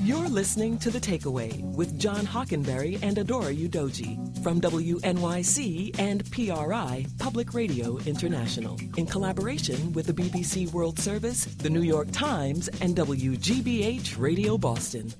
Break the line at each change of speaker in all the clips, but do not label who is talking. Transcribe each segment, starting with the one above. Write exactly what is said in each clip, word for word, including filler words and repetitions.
You're listening to The Takeaway with John Hockenberry and Adora Udoji from W N Y C and P R I, Public Radio International, in collaboration with the B B C World Service, the New York Times, and W G B H Radio Boston.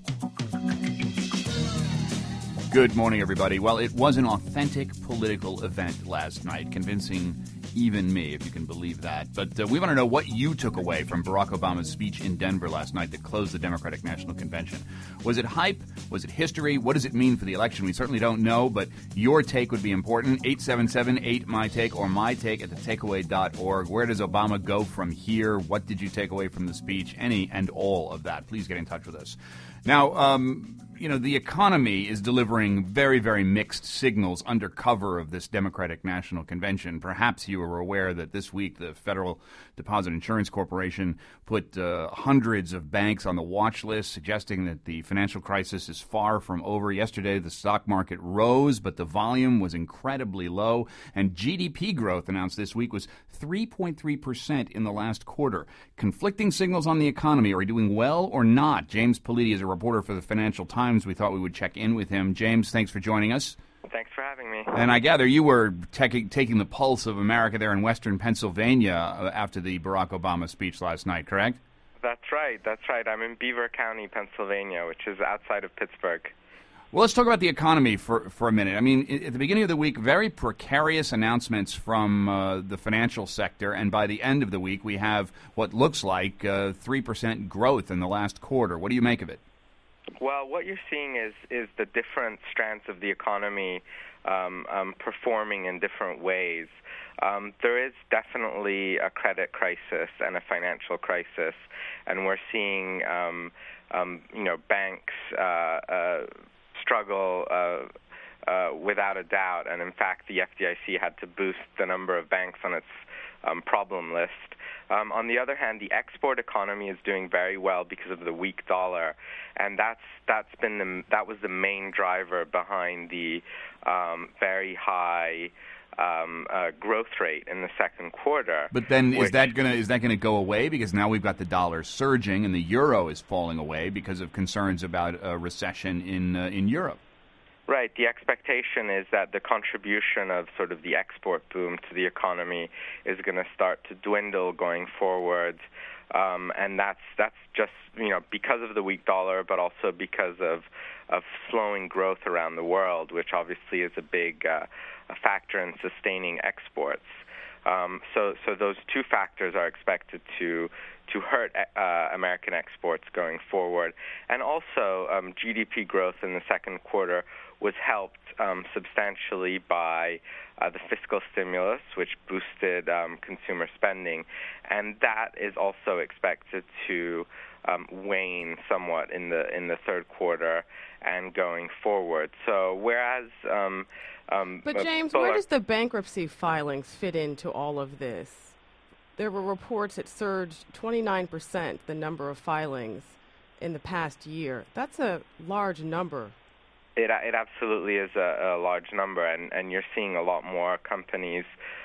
Good morning, everybody. Well, it was an authentic political event last night, convincing even me, if you can believe that. But uh, we want to know what you took away from Barack Obama's speech in Denver last night that closed the Democratic National Convention. Was it hype? Was it history? What does it mean for the election? We certainly don't know, but your take would be important. eight seven seven eight M Y Take or my take at the takeaway dot org. Where does Obama go from here? What did you take away from the speech? Any and all of that. Please get in touch with us. Now, um, you know, the economy is delivering very, very mixed signals under cover of this Democratic National Convention. Perhaps you were aware that this week the Federal Deposit Insurance Corporation put uh, hundreds of banks on the watch list, suggesting that the financial crisis is far from over. Yesterday, the stock market rose, but the volume was incredibly low. And G D P growth announced this week was three point three percent in the last quarter. Conflicting signals on the economy. Are we doing well or not? James Politi is a reporter for the Financial Times. We thought we would check in with him. James, thanks for joining us.
Thanks for having me.
And I gather you were taking taking the pulse of America there in western Pennsylvania after the Barack Obama speech last night, correct?
That's right. That's right. I'm in Beaver County, Pennsylvania, which is outside of Pittsburgh.
Well, let's talk about the economy for, for a minute. I mean, at the beginning of the week, very precarious announcements from uh, the financial sector, and by the end of the week, we have what looks like uh, three percent growth in the last quarter. What do you make of it?
Well, what you're seeing is is the different strands of the economy um, um, performing in different ways. Um, there is definitely a credit crisis and a financial crisis, and we're seeing, um, um, you know, banks uh, uh, struggle uh, uh, without a doubt. And in fact, the F D I C had to boost the number of banks on its um, problem list. Um, on the other hand, the export economy is doing very well because of the weak dollar, and that's that's been the, that was the main driver behind the um, very high um, uh, growth rate in the second quarter.
But then,
which,
is that gonna is that gonna go away? Because now we've got the dollar surging and the euro is falling away because of concerns about a recession in uh, in Europe.
Right. The expectation is that the contribution of sort of the export boom to the economy is going to start to dwindle going forward, um, and that's that's just you know because of the weak dollar, but also because of of slowing growth around the world, which obviously is a big uh, a factor in sustaining exports. Um, so so those two factors are expected to to hurt uh, American exports going forward, and also um, G D P growth in the second quarter was helped um, substantially by uh, the fiscal stimulus, which boosted um, consumer spending, and that is also expected to um, wane somewhat in the in the third quarter and going forward. So whereas um, um,
But James, where does the bankruptcy filings fit into all of this? There were reports that surged twenty-nine percent the number of filings in the past year. That's a large number.
It it absolutely is a, a large number, and, and you're seeing a lot more companies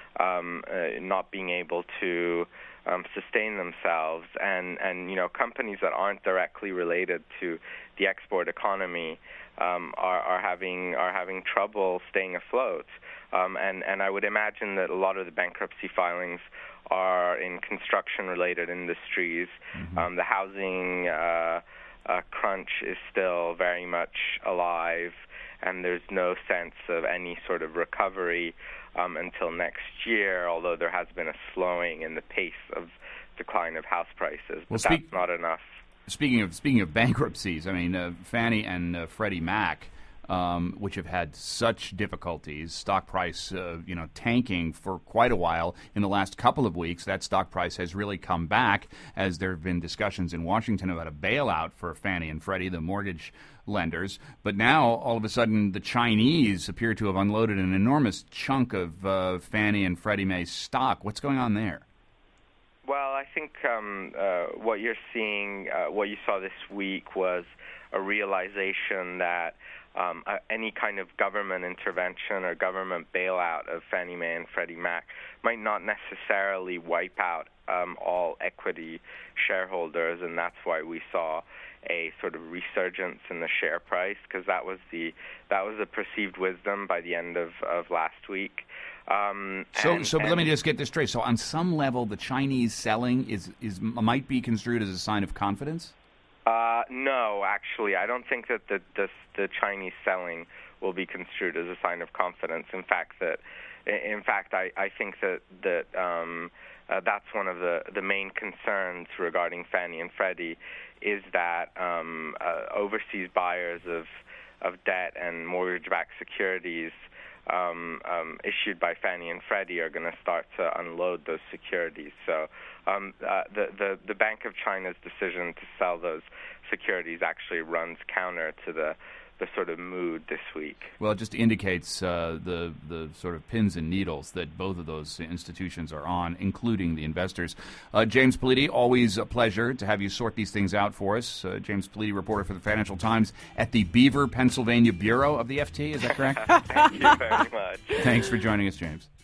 um, uh, not being able to um, sustain themselves, and, and you know companies that aren't directly related to the export economy um, are, are having are having trouble staying afloat, um, and and I would imagine that a lot of the bankruptcy filings are in construction-related industries. Mm-hmm. Um, the housing uh, uh, crunch is still very much alive, and there's no sense of any sort of recovery um, until next year, although there has been a slowing in the pace of decline of house prices. But
well, speak-
that's not enough.
Speaking of speaking of bankruptcies, I mean, uh, Fannie and uh, Freddie Mac, um, which have had such difficulties, stock price, uh, you know, tanking for quite a while. In the last couple of weeks, that stock price has really come back as there have been discussions in Washington about a bailout for Fannie and Freddie, the mortgage lenders. But now, all of a sudden, the Chinese appear to have unloaded an enormous chunk of uh, Fannie and Freddie Mae's stock. What's going on there?
Well, I think um, uh, what you're seeing, uh, what you saw this week was a realization that um, uh, any kind of government intervention or government bailout of Fannie Mae and Freddie Mac might not necessarily wipe out um, all equity shareholders, and that's why we saw a sort of resurgence in the share price, because that was the that was the perceived wisdom by the end of, of last week. Um,
so,
and,
so
and
let me just get this straight. So, on some level, the Chinese selling is is might be construed as a sign of confidence.
Uh, no, actually, I don't think that the, the the Chinese selling will be construed as a sign of confidence. In fact, that in fact, I, I think that that um, uh, that's one of the, the main concerns regarding Fannie and Freddie, is that um, uh, overseas buyers of of debt and mortgage-backed securities Um, um, issued by Fannie and Freddie are going to start to unload those securities. So um, uh, the, the, the Bank of China's decision to sell those securities actually runs counter to the, the sort of mood this week.
Well, it just indicates uh, the the sort of pins and needles that both of those institutions are on, including the investors. Uh, James Politi, always a pleasure to have you sort these things out for us. Uh, James Politi, reporter for the Financial Times at the Beaver, Pennsylvania Bureau of the F T. Is that correct?
Thank you very much.
Thanks for joining us, James.